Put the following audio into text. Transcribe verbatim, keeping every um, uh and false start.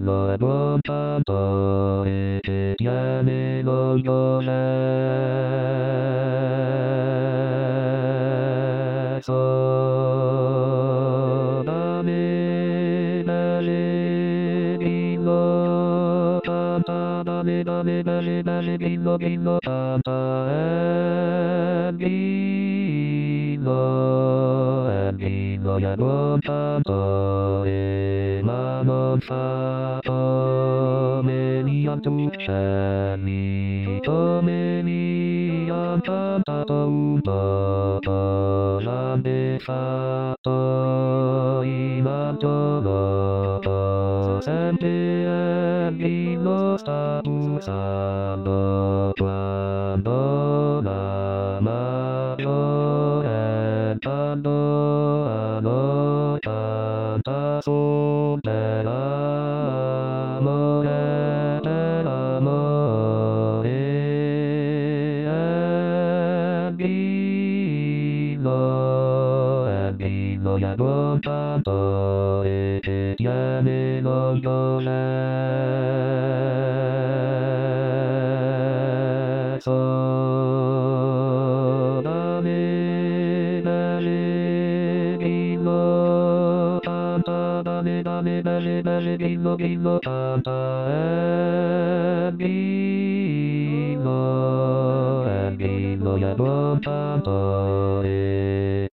のエボタとえてやめのよらそうだねだれびのたただねだねだれだれびのびのたたえびのえびのやぼたとえまのさとめにやとしゃにとめにやたたとうととらべさと今とのとせんてえびのさぶさどとわどなまよえたどあのたたそてらもえてらもええびのえびのやぼたとえてやめのよれそうだねだれびのたただねだねだれだれびのびのたたえびのえびのやぼたとえ